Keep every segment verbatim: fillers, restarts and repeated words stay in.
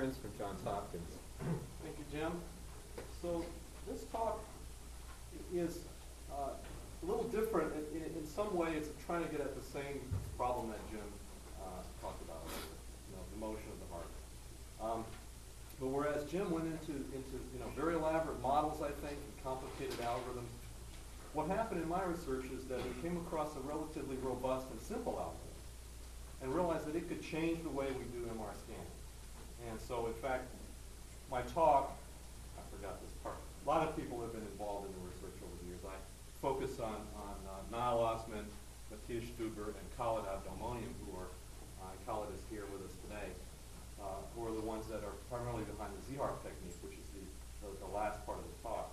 Prince from Johns Hopkins. Thank you, Jim. So this talk is uh, a little different. In, in, in some way, it's trying to get at the same problem that Jim uh, talked about earlier, you know, the motion of the heart. Um, but whereas Jim went into, into you know, very elaborate models, I think, and complicated algorithms, what happened in my research is that we came across a relatively robust and simple algorithm and realized that it could change the way we do M R scanning. And so, in fact, my talk, I forgot this part. A lot of people have been involved in the research over the years. I focus on, on uh, Niall Osman, Matthias Stuber, and Khaled Abdelmonem, who are, uh, Khaled is here with us today, uh, who are the ones that are primarily behind the Z-HARP technique, which is the, the, the last part of the talk.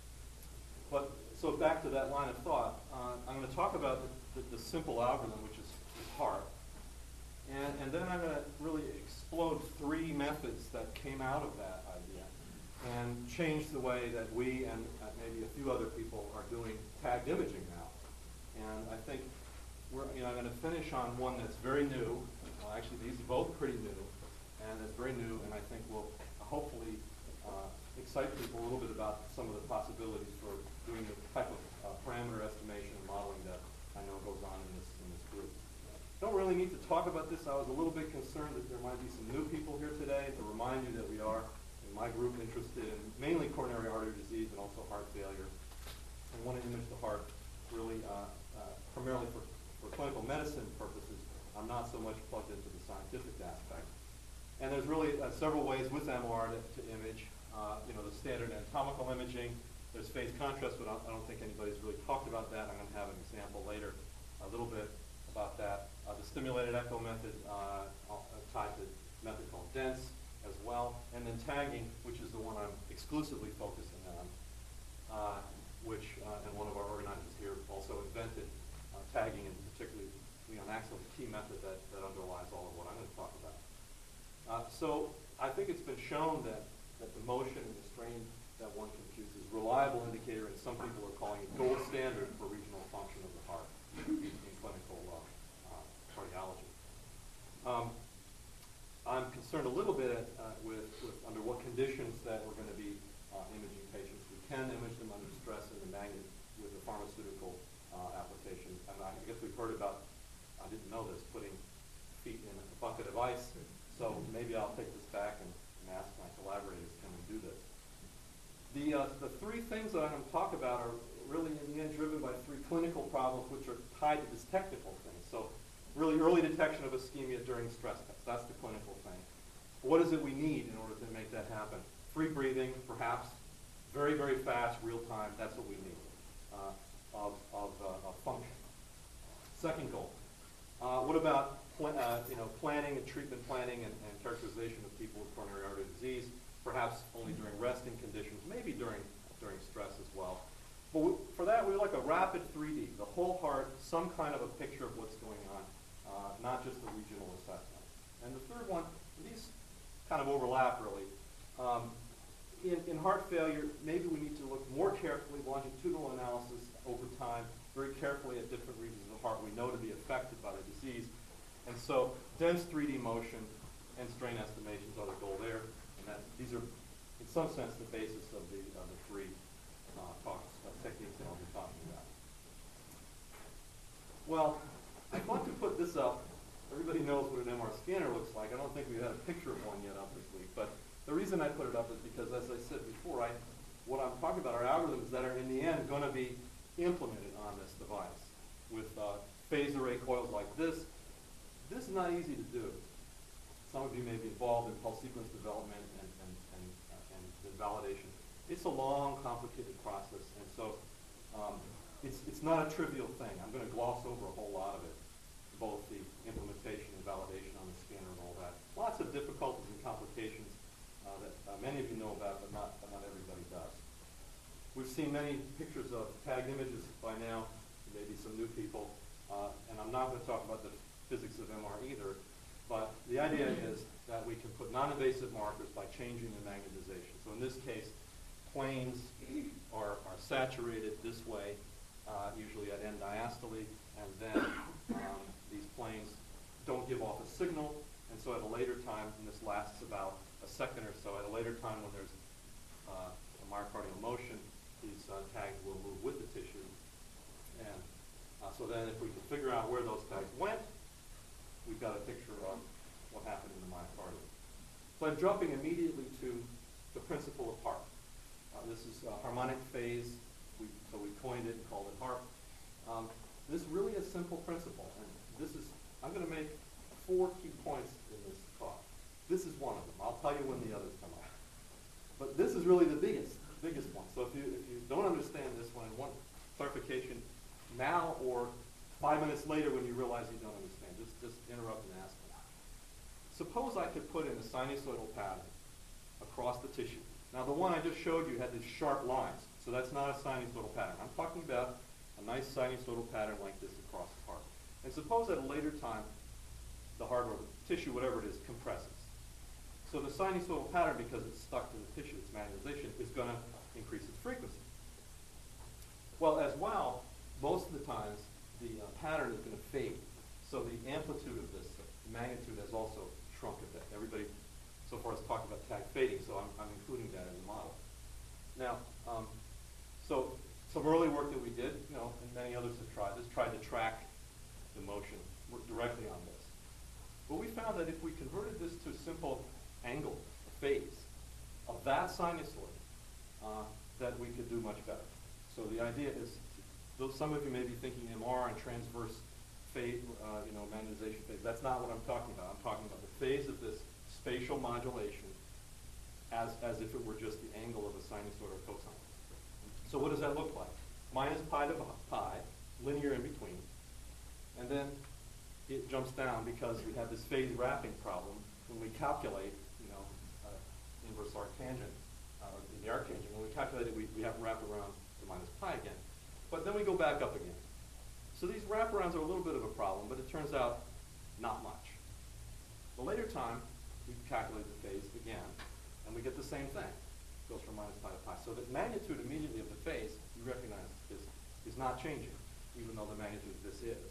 But, so back to that line of thought, uh, I'm going to talk about the, the, the simple algorithm, which is, is HARP. And, and then I'm going to really explode three methods that came out of that idea and change the way that we and uh, maybe a few other people are doing tagged imaging now. And I think we're, you know, I'm going to finish on one that's very new. Well, actually, these are both pretty new, and it's very new, and I think will hopefully uh, excite people a little bit about some of the possibilities for doing the type of uh, parameter estimation and modeling that I know goes on in this, in this group. Don't really need to talk about this. I was a little bit concerned that there might be some new people here today to remind you that we are, in my group, interested in mainly coronary artery disease and also heart failure. And want to image the heart really uh, uh, primarily for, for clinical medicine purposes. I'm not so much plugged into the scientific aspect. And there's really uh, several ways with M R to, to image. Uh, you know, the standard anatomical imaging. There's phase contrast, but I don't, I don't think anybody's really talked about that. I'm going to have an example later, a little bit about that. Uh, the stimulated echo method uh, uh, tied to a method called DENSE as well. And then tagging, which is the one I'm exclusively focusing on, uh, which, uh, and one of our organizers here also invented uh, tagging, and particularly Leon Axel, the key method that, that underlies all of what I'm going to talk about. Uh, so I think it's been shown that, that the motion and the strain that one computes is a reliable indicator, and some people are calling it gold standard for regional function of the heart in clinical uh, uh, cardiology. Um, I'm concerned a little bit uh, with, with under what conditions that we're going to be uh, imaging patients. We can image them under stress in the magnet with a pharmaceutical uh, application. And I guess we've heard about, I didn't know this, putting feet in a bucket of ice. So maybe I'll take this back and, and ask my collaborators, can we do this? The, uh, the three things that I'm going to talk about are really in the end driven by three clinical problems which are tied to this technical thing. So really early detection of ischemia during stress tests. That's the clinical thing. What is it we need in order to make that happen? Free breathing, perhaps. Very, very fast, real time. That's what we need uh, of, of, uh, of function. Second goal. Uh, what about pl uh, you know, planning and treatment planning and, and characterization of people with coronary artery disease? Perhaps only during resting conditions, maybe during, during stress as well. But we, for that, we like a rapid three D, the whole heart, some kind of a picture of what's going on, uh, not just a regional assessment. And the third one, these kind of overlap really. Um, in, in heart failure, maybe we need to look more carefully, longitudinal analysis over time, very carefully at different regions of the heart we know to be affected by the disease. And so dense three D motion and strain estimations are the goal there. And that, these are, in some sense, the basis of the, of the three uh, talks, uh, techniques that I'll be talking about. Well, I want to put this up. Everybody knows what an M R scanner looks like. I don't think we've had a picture of one yet up this week. But the reason I put it up is because, as I said before, I, what I'm talking about are algorithms that are, in the end, going to be implemented on this device with uh, phase array coils like this. This is not easy to do. Some of you may be involved in pulse sequence development and, and, and, uh, and validation. It's a long, complicated process, and so um, it's, it's not a trivial thing. I'm going to gloss over a whole lot of it, both the implementation and validation on the scanner and all that. Lots of difficulties and complications uh, that uh, many of you know about, but not, but not everybody does. We've seen many pictures of tagged images by now, maybe some new people, uh, and I'm not going to talk about the physics of M R either. But the idea is that we can put non-invasive markers by changing the magnetization. So in this case, planes are, are saturated this way, uh, usually at end diastole, and then um, these planes don't give off a signal, And so at a later time, and this lasts about a second or so, at a later time when there's uh, a myocardial motion, these uh, tags will move with the tissue. And uh, so then if we can figure out where those tags went, we've got a picture of what happened in the myocardium. So I'm jumping immediately to the principle of HARP. Uh, this is a harmonic phase, we, so we coined it and called it HARP. Um, this is really a simple principle, and this is, I'm going to make four key points in this talk. This is one of them. I'll tell you when the others come up. But this is really the biggest, biggest one. So if you, if you don't understand this one and want clarification now or five minutes later when you realize you don't understand, just, just interrupt and ask me. Suppose I could put in a sinusoidal pattern across the tissue. Now the one I just showed you had these sharp lines, so that's not a sinusoidal pattern. I'm talking about a nice sinusoidal pattern like this across the heart. And suppose at a later time, the heart or the tissue, whatever it is, compresses. So the sinusoidal pattern, because it's stuck to the tissue, its magnetization, is going to increase its frequency. Well, as well, most of the times, the uh, pattern is going to fade. So the amplitude of this, uh, magnitude, has also shrunk a bit. Everybody so far has talked about tag fading, so I'm, I'm including that in the model. Now, um, so some early work that we did, you know, and many others have tried this, tried to track the motion directly on this. But we found that if we converted this to a simple angle, a phase, of that sinusoid, uh, that we could do much better. So the idea is, though some of you may be thinking M R and transverse phase, uh, you know, magnetization phase. That's not what I'm talking about. I'm talking about the phase of this spatial modulation as, as if it were just the angle of a sinusoid or cosine. So what does that look like? Minus pi to pi, linear in between, and then it jumps down because we have this phase wrapping problem when we calculate, you know, uh, inverse arctangent, uh, or the arctangent. When we calculate it, we, we have to wrap around to minus pi again. But then we go back up again. So these wraparounds are a little bit of a problem, but it turns out not much. The later time, we calculate the phase again, and we get the same thing. It goes from minus pi to pi. So the magnitude immediately of the phase, you recognize, is, is not changing, even though the magnitude of this is.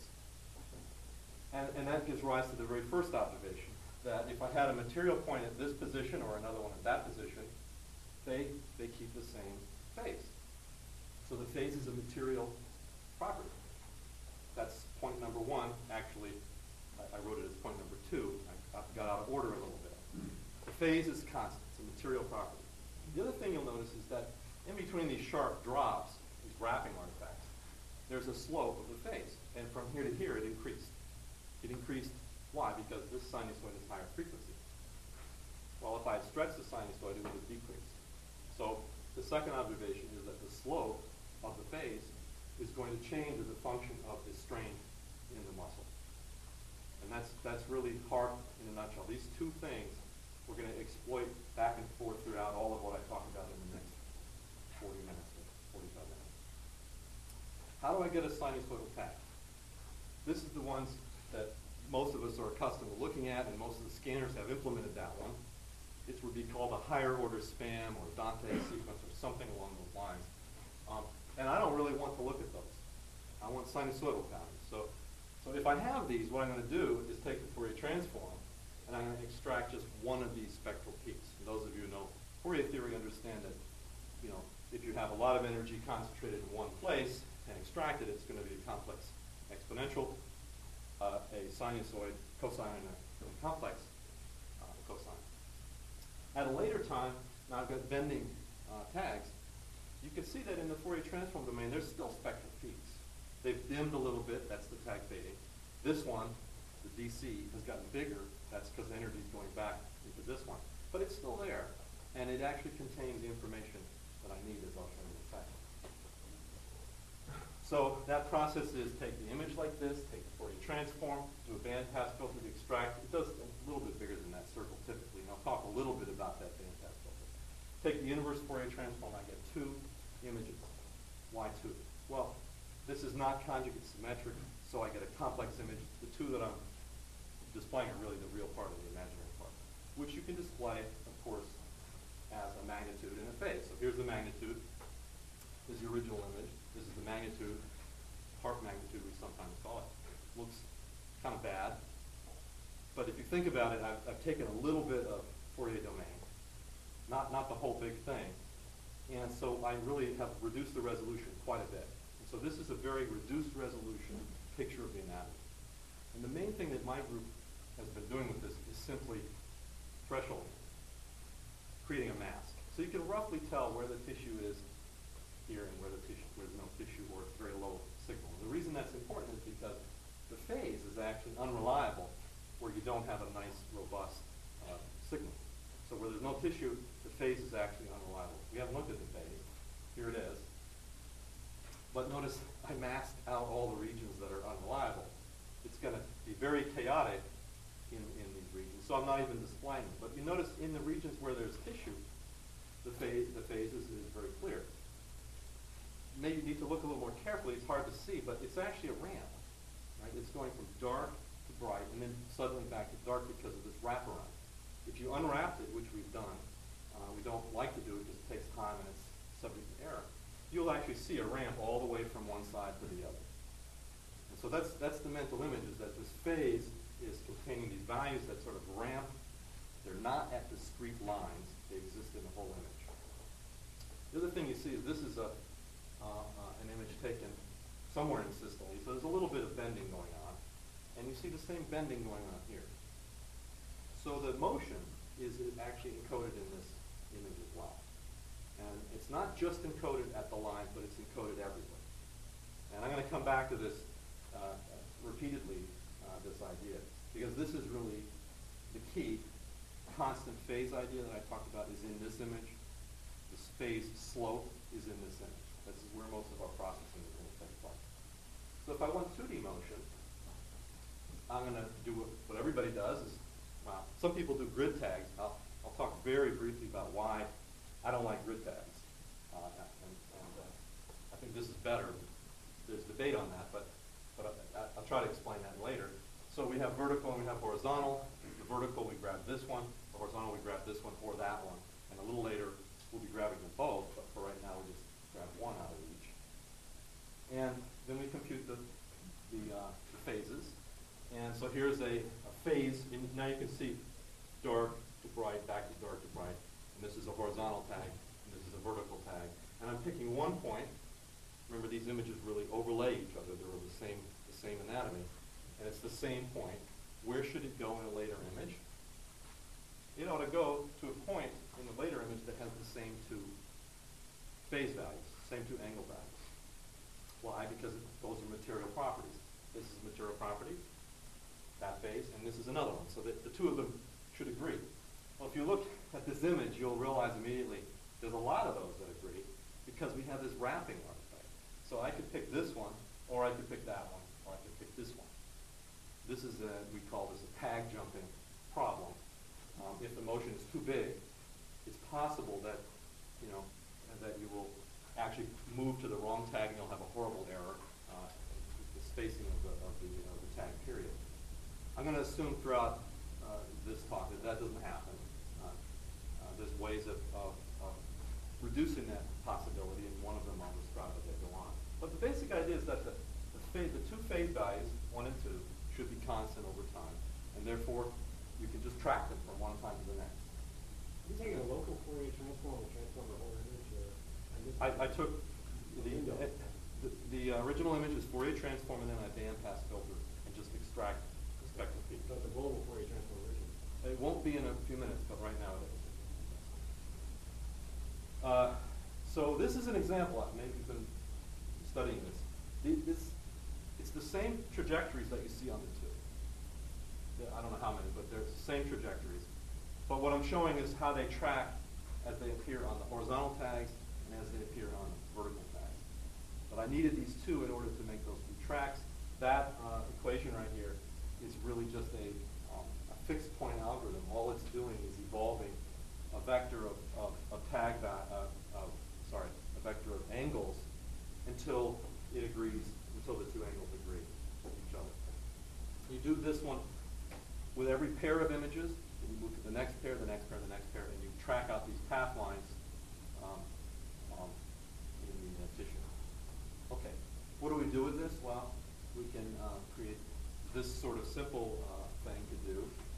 And, and that gives rise to the very first observation, that if I had a material point at this position or another one at that position, they, they keep the same phase. So the phase is a material property. That's point number one. Actually, I, I wrote it as point number two. I, I got out of order a little bit. The phase is constant. It's a material property. The other thing you'll notice is that in between these sharp drops, these wrapping artifacts, there's a slope of the phase. And from here to here, it increased. It increased, why? Because this sinusoid is higher frequency. Well, if I had stretched the sinusoid, it would have decreased. So the second observation is that the slope of the phase is going to change as a function of the strain in the muscle. And that's, that's really HARP in a nutshell. These two things we're going to exploit back and forth throughout all of what I talk about in the next forty minutes, or forty-five minutes. How do I get a sinusoidal tag? This is the ones that most of us are accustomed to looking at, and most of the scanners have implemented that one. It would be called a higher order SPAM or Dante sequence or something along those lines. Um, and I don't really want to look at those. I want sinusoidal patterns. So, so if I have these, what I'm going to do is take the Fourier transform, and I'm going to extract just one of these spectral peaks. And those of you who know Fourier theory understand that, you know, if you have a lot of energy concentrated in one place and extract it, it's going to be a complex exponential, uh, a sinusoid, cosine, and a, a complex uh, cosine. At a later time, now I've got bending uh, tags. You can see that in the Fourier transform domain, there's still spectral peaks. They've dimmed a little bit. That's the tag fading. This one, the D C, has gotten bigger. That's because the energy is going back into this one. But it's still there, and it actually contains the information that I need, as I'll show you in a second. So that process is take the image like this, take the Fourier transform, do a bandpass filter to extract. It does a little bit bigger than that circle typically, and I'll talk a little bit about that bandpass filter. Take the inverse Fourier transform, I get two images. Why two? Well, this is not conjugate symmetric, so I get a complex image. The two that I'm displaying are really the real part of the imaginary part, which you can display, of course, as a magnitude and a phase. So here's the magnitude. This is the original image. This is the magnitude, HARP magnitude we sometimes call it. Looks kind of bad. but if you think about it, I've, I've taken a little bit of Fourier domain, not, not the whole big thing. And so I really have reduced the resolution quite a bit. And so this is a very reduced resolution picture of the anatomy. And the main thing that my group has been doing with this is simply thresholding, creating a mask. So you can roughly tell where the tissue is here and where the tissue, where there's no tissue or it's very low signal. And the reason that's important is because the phase is actually unreliable where you don't have a nice, robust uh, signal. So where there's no tissue, the phase is actually unreliable. We haven't looked at the phase. Here it is. But notice I masked out all the regions that are unreliable. It's going to be very chaotic in, in these regions, so I'm not even displaying them. But you notice in the regions where there's tissue, the phase, the phases is very clear. Maybe you need to look a little more carefully. It's hard to see, but it's actually a ramp. Right? It's going from dark to bright, and then suddenly back to dark because of this wraparound. If you unwrapped it, which we've done, uh, we don't like to do it because it takes time and it's subject to error, you'll actually see a ramp all the way from one side to the other. And so that's, that's the mental image, is that this phase is containing these values that sort of ramp. They're not at discrete lines. They exist in the whole image. The other thing you see is this is a, uh, uh, an image taken somewhere in systole. So there's a little bit of bending going on. And you see the same bending going on here. So the motion is actually encoded in this image as well. And it's not just encoded at the lines, but it's encoded everywhere. And I'm going to come back to this uh, repeatedly, uh, this idea, because this is really the key. Constant phase idea that I talked about is in this image. This phase slope is in this image. This is where most of our processing is going to take place. So if I want two D motion, I'm going to do what, what everybody does is, well, some people do grid tags. I'll, I'll talk very briefly about why I don't like grid tags. Uh, and and uh, I think this is better. There's debate on that, but, but I, I'll try to explain that later. So we have vertical and we have horizontal. The vertical, we grab this one. The horizontal, we grab this one or that one. And a little later, we'll be grabbing them both, but for right now, we just grab one out of each. And then we compute the, the, uh, the phases. And so here's a, a phase. And now you can see dark to bright, back to dark to bright. And this is a horizontal tag, and this is a vertical tag. And I'm picking one point. Remember, these images really overlay each other. They're the same, the same anatomy. And it's the same point. Where should it go in a later image? It ought to go to a point in the later image that has the same two phase values, same two angle values. Why? Because it, those are material properties. This is material property, that phase, and this is another one. So that the two of them should agree. Well, if you look at this image, you'll realize immediately there's a lot of those that agree because we have this wrapping artifact. So I could pick this one, or I could pick that one, or I could pick this one. This is a, we call this a tag jumping problem. Um, if the motion is too big, it's possible that, you know, that you will actually move to the wrong tag and you'll have a horrible error, uh, the spacing of the, of the, uh, the tag period. I'm going to assume throughout uh, this talk that that doesn't happen. Uh, uh, there's ways of, of, of reducing that possibility, and one of them I'll describe as I go on. But the basic idea is that the, the, phase, the two phase values, one and two, should be constant over time, and therefore you can just track them from one time to the next. Are you taking a local Fourier transform and transform the whole image? Or I, I took the, the, the, the original image is Fourier transform, and then I bandpass filter and just extract the spectral peak. So it's a global Fourier transform original. It won't be in a few minutes, but right now it is. Uh, so this is an example. Maybe you've been studying this. The, this. It's the same trajectories that you see on the two. I don't know how many, but they're the same trajectories. But what I'm showing is how they track as they appear on the horizontal tags and as they appear on vertical tags. But I needed these two in order to make those two tracks. That uh, equation right here is really just a, um, a fixed point algorithm. All it's doing is evolving a vector of, of, of tag, uh, of, sorry, a vector of angles until it agrees, until the two angles agree with each other. You do this one with every pair of images, and you move to the next pair, the next pair, the next pair, and you track out these path lines um, um, in the uh, tissue. Okay, what do we do with this? Well, we can uh, create this sort of simple uh, thing to do.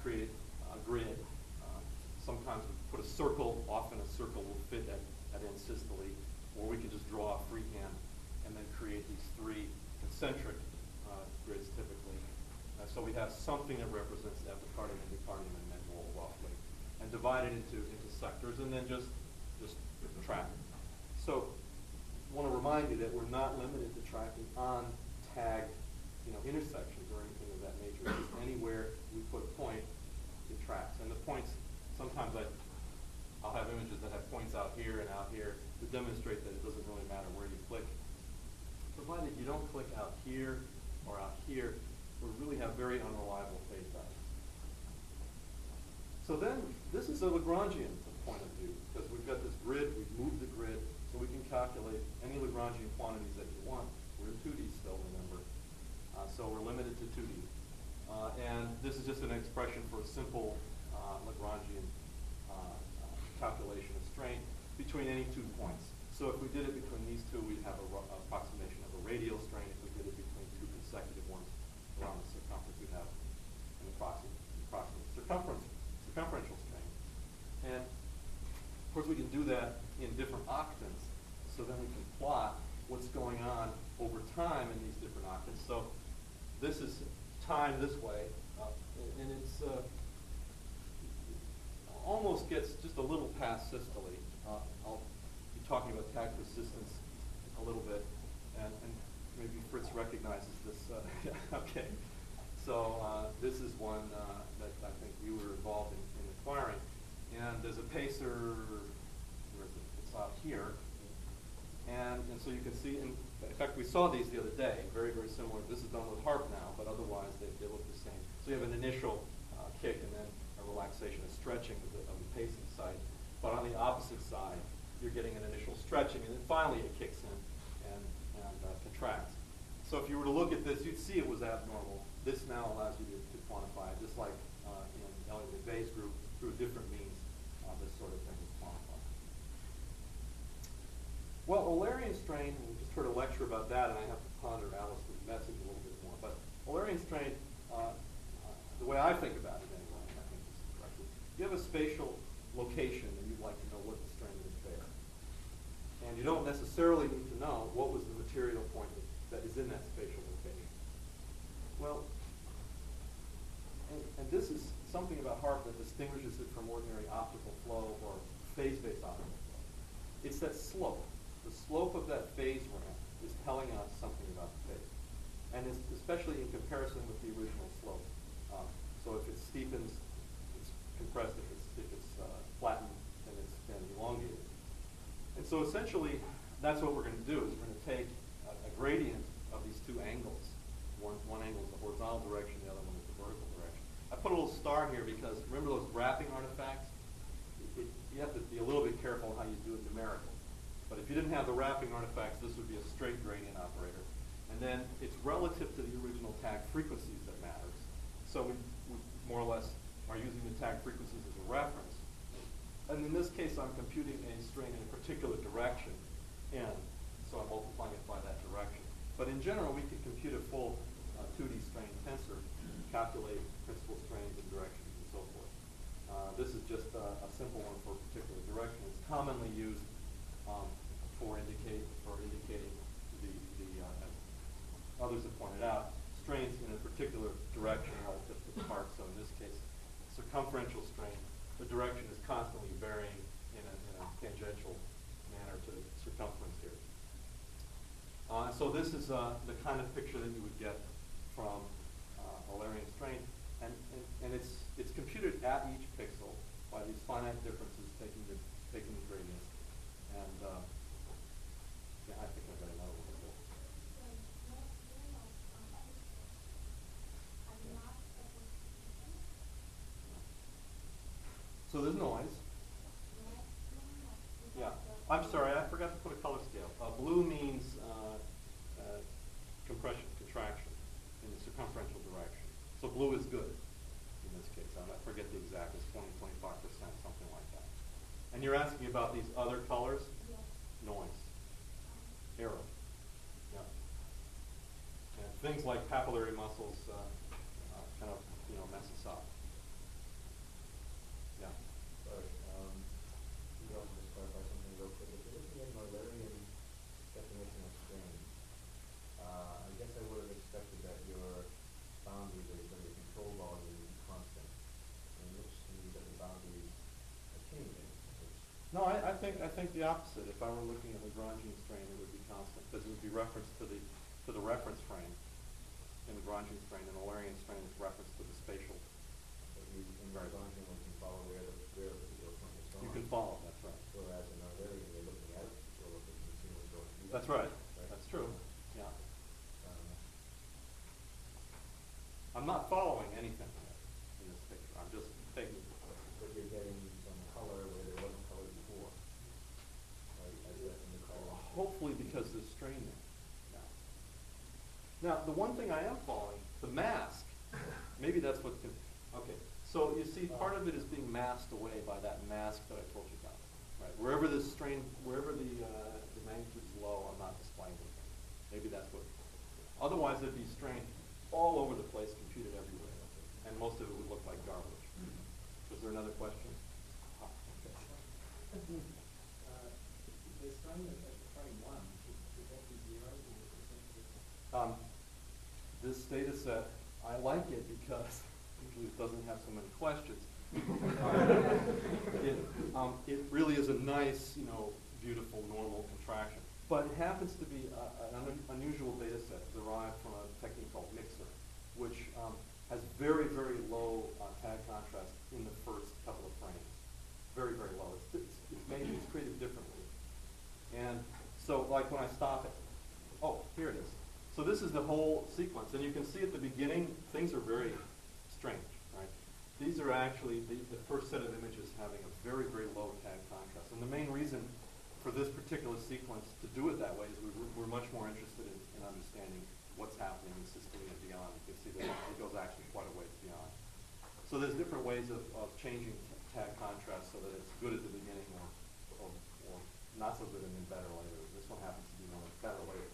create a grid. Uh, sometimes we put a circle, often a circle will fit at, at end systole, or we can just draw a freehand and then create these three concentric uh, grids typically. Uh, so we have something that represents epicardium, endocardium, and medulla roughly, and divide it into, into sectors, and then just, just track. So I want to remind you that we're not limited to tracking on tagged you know, intersections or anything of that nature. Just anywhere we put a point, it tracks. And the points, sometimes I, I'll have images that have points out here and out here to demonstrate that it doesn't really matter where you click. Provided you don't click out here or out here, we really have very unreliable phase values. So then, this is a Lagrangian point of view, because we've got this grid, we've moved the grid, so we can calculate any Lagrangian quantities that you want. We're in two D still, remember. Uh, so we're limited to two D. Uh, and this is just an expression for a simple uh, Lagrangian uh, uh, calculation of strain between any two points. So if we did it between these two, we'd have an approximation of a radial strain. If we did it between two consecutive ones around the circumference, we'd have an approximate, approximate circumference, circumferential strain. And of course, we can do that in different octants, so then we can plot what's going on over time in these different octants. So this is time this way, uh, and it's uh, almost gets just a little past systole. Uh, I'll be talking about tag persistence a little bit, and, and maybe Fritz recognizes this. Uh, okay, so uh, this is one uh, that I think you were involved in, in acquiring, and there's a pacer. Where is it? It's out here. And, and so you can see, in, in fact, we saw these the other day, very, very similar. This is done with HARP now, but otherwise they, they look the same. So you have an initial uh, kick and then a relaxation, a stretching of the, of the pacing side. But on the opposite side, you're getting an initial stretching, and then finally it kicks in and, and uh, contracts. So if you were to look at this, you'd see it was abnormal. This now allows you to, to quantify it, just like uh, in Elliott McVeigh's group, through different means, uh, this sort of thing is quantified. Well, Eulerian strain, we just heard a lecture about that, and I have to ponder Alice's message a little bit more. But Eulerian strain, uh, uh, the way I think about it anyway, and I think this is correct, is you have a spatial location and you'd like to know what the strain is there. And you don't necessarily need to know what was the material point that is in that spatial location. Well, and, and this is something about HARP that distinguishes it from ordinary optical flow or phase-based optical flow. It's that slope. The slope of that phase ramp is telling us something about the phase. And it's especially in comparison with the original slope. Um, so if it steepens, it's compressed. If it's, if it's uh, flattened, then it's then elongated. And so essentially, that's what we're going to do, is we're going to take a, a gradient of these two angles. One, one angle is the horizontal direction, the other one is the vertical direction. I put a little star here because, remember those wrapping artifacts? It, it, you have to be a little bit careful how you do it numerically. But if you didn't have the wrapping artifacts, this would be a straight gradient operator. And then it's relative to the original tag frequencies that matters. So we, we more or less are using the tag frequencies as a reference. And in this case, I'm computing a strain in a particular direction, n. So I'm multiplying it by that direction. But in general, we could compute a full uh, two D strain tensor, calculate principal strains and directions and so forth. Uh, this is just uh, a simple one for a particular direction. It's commonly used um, for indicate for indicating the, the uh, as others have pointed out, strains in a particular direction relative to the part. So in this case, circumferential strain, the direction is constantly varying in a, in a tangential manner to the circumference here. Uh, so this is uh, the kind of picture that you would get from uh, Eulerian strain, and, and and it's it's computed at each pixel by these finite differences, taking the taking the gradients. And uh, yeah, I think I've got another one as well. So there's noise. Yeah. I'm sorry, I forgot to put a color scale. Uh, blue means uh, uh, compression, contraction in the circumferential direction. So blue is good in this case. I forget the exact, it's twenty, twenty-five percent, something like that. And you're asking about these other colors? Yes. Noise. Error. Yeah. And things like papillary muscles uh, uh, kind of, you know, mess us up. I think the opposite. If I were looking at Lagrangian strain, it would be constant, because it would be reference to the, to the reference frame in Lagrangian strain, and Eulerian strain is reference to the spatial. But you, in Lagrangian, we can follow where the, where a particular point is going. You can follow, that's right. Whereas in Eulerian, you're looking at it, so if it's continuous going through. That's right, that's true, yeah. Um, I'm not following anything here in this picture, I'm just taking. But you're getting some color where there wasn't color before. Right, as that in the color. Hopefully because there's strain there. Now, now, the one thing I am following, the mask, maybe that's what, can- okay. So you see, part of it is being masked away by that mask that I told you about. Right, wherever this strain, wherever the, uh, the magnitude is low, I'm not displaying anything. Maybe that's what, otherwise there'd be strain all over the place, computed everywhere. And most of it would look like garbage. Was there another question? Ah, okay. Uh, the strain at at frame one, should, should that be zero or essentially? Um, this data set, I like it because usually it doesn't have so many questions. it, um, it really is a nice, you know, beautiful, normal contraction. But it happens to be a, an un unusual data set derived from a technique called Mixer, which um, has very, very low uh, tag contrast in the first couple of frames. Very, very low. It's, it's, it's made, it's created differently. And so, like when I stop it, oh, here it is. So this is the whole sequence, and you can see at the beginning, things are very strange, right? These are actually the, the first set of images having a very, very low tag contrast. And the main reason for this particular sequence to do it that way is we, we're much more interested in, in understanding what's happening in cysteine and beyond. You can see that it goes actually quite a ways beyond. So there's different ways of, of changing tag contrast so that it's good at the beginning or, or, or not so good and then better later. This one happens to be one that's better later.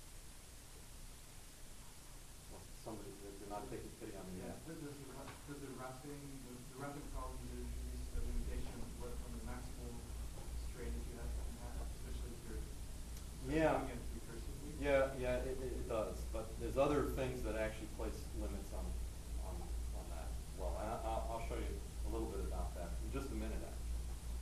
Well, somebody, they're not taking pity on me yet. Does the, does the wrapping, the, the wrapping problem introduce a limitation what on the maximal strain that you have to have, especially if you're Yeah. doing it recursively? Yeah, yeah, it, it, it does. But there's other things that actually place limits on, on, on that as well. And I, I'll, I'll show you a little bit about that in just a minute, actually.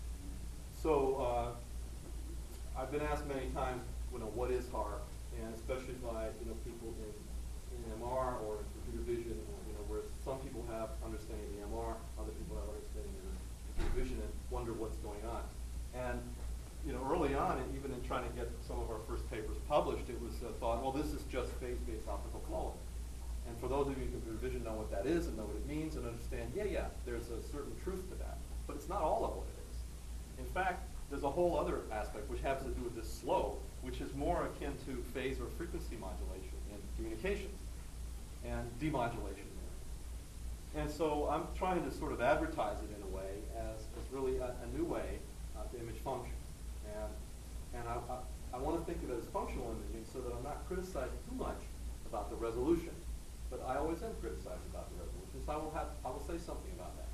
So, uh, I've been asked many times, you know, what is HARP? And especially by, you know, people in, in M R or in computer vision, or, you know, where some people have understanding of the M R, other people have understanding of the computer vision and wonder what's going on. And you know, early on, and even in trying to get some of our first papers published, it was uh, thought, well, this is just phase-based optical clone. And for those of you in computer vision know what that is and know what it means and understand, yeah, yeah, there's a certain truth to that. But it's not all of what it is. In fact, there's a whole other aspect which has to do with this slope, which is more akin to phase or frequency modulation in communications and demodulation there. And so I'm trying to sort of advertise it in a way as, as really a, a new way uh, to image function. And, and I, I, I want to think of it as functional imaging so that I'm not criticizing too much about the resolution. But I always am criticized about the resolution, so I will, have, I will say something about that.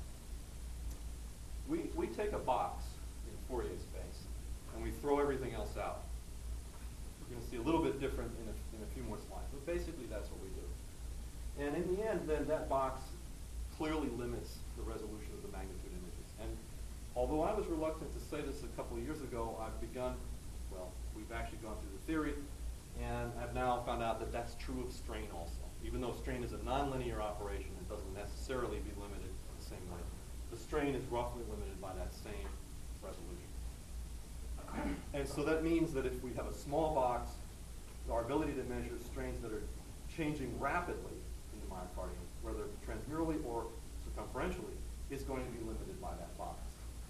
We, we take a box in Fourier space, and we throw everything else out. You're going to see a little bit different in a, in a few more slides, but basically that's what we do. And in the end, then, that box clearly limits the resolution of the magnitude images. And although I was reluctant to say this a couple of years ago, I've begun, well, we've actually gone through the theory, and I've now found out that that's true of strain also. Even though strain is a nonlinear operation, it doesn't necessarily be limited the same way. The strain is roughly limited by that same resolution. And so that means that if we have a small box, our ability to measure strains that are changing rapidly in the myocardium, whether transmurally or circumferentially, is going to be limited by that box.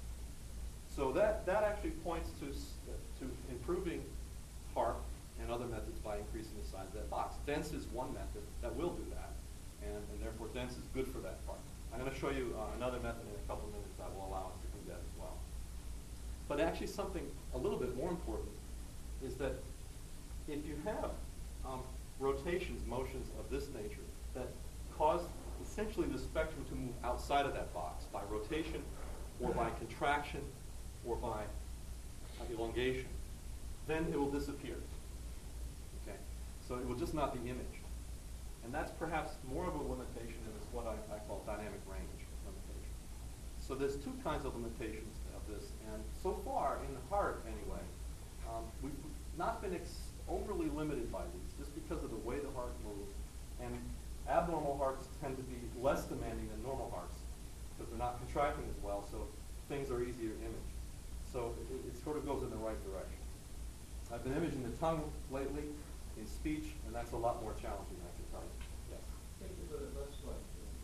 So that, that actually points to, to improving HARP and other methods by increasing the size of that box. Dense is one method that will do that, and, and therefore dense is good for that part. I'm going to show you uh, another method in a couple of minutes that will allow us to do that as well. But actually something a little bit more important is that if you have um, rotations, motions of this nature that cause essentially the spectrum to move outside of that box by rotation or by contraction or by uh, elongation, then it will disappear. Okay? So it will just not be imaged. And that's perhaps more of a limitation than is what I, I call dynamic range limitation. So there's two kinds of limitations of this, And so far, in the heart anyway, um, we've not been ex overly limited by these, just because of the way the heart moves. And abnormal hearts tend to be less demanding than normal hearts, because they're not contracting as well, so things are easier to image. So it, it sort of goes in the right direction. I've been imaging the tongue lately in speech, and that's a lot more challenging, I can tell you. Yes? Take it to the left slide.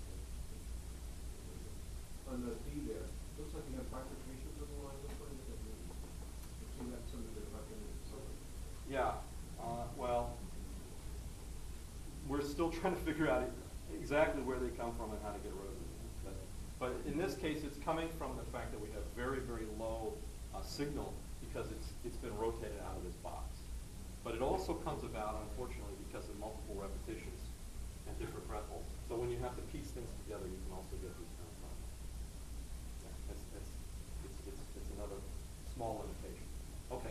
On the D there, looks like you have bifurcations of the line. What does that mean? It seems that some of the something. Yeah. Uh, well, we're still trying to figure out exactly where they come from and how to get rid of them. But, but in this case, it's coming from the fact that we have very, very low uh, signal because it's, it's been rotated out of this box. But it also comes about, unfortunately, because of multiple repetitions and different breath holds. So when you have to piece things together, you can also get these kind of problems. Yeah, it's, it's, it's, it's, it's another small limitation. Okay.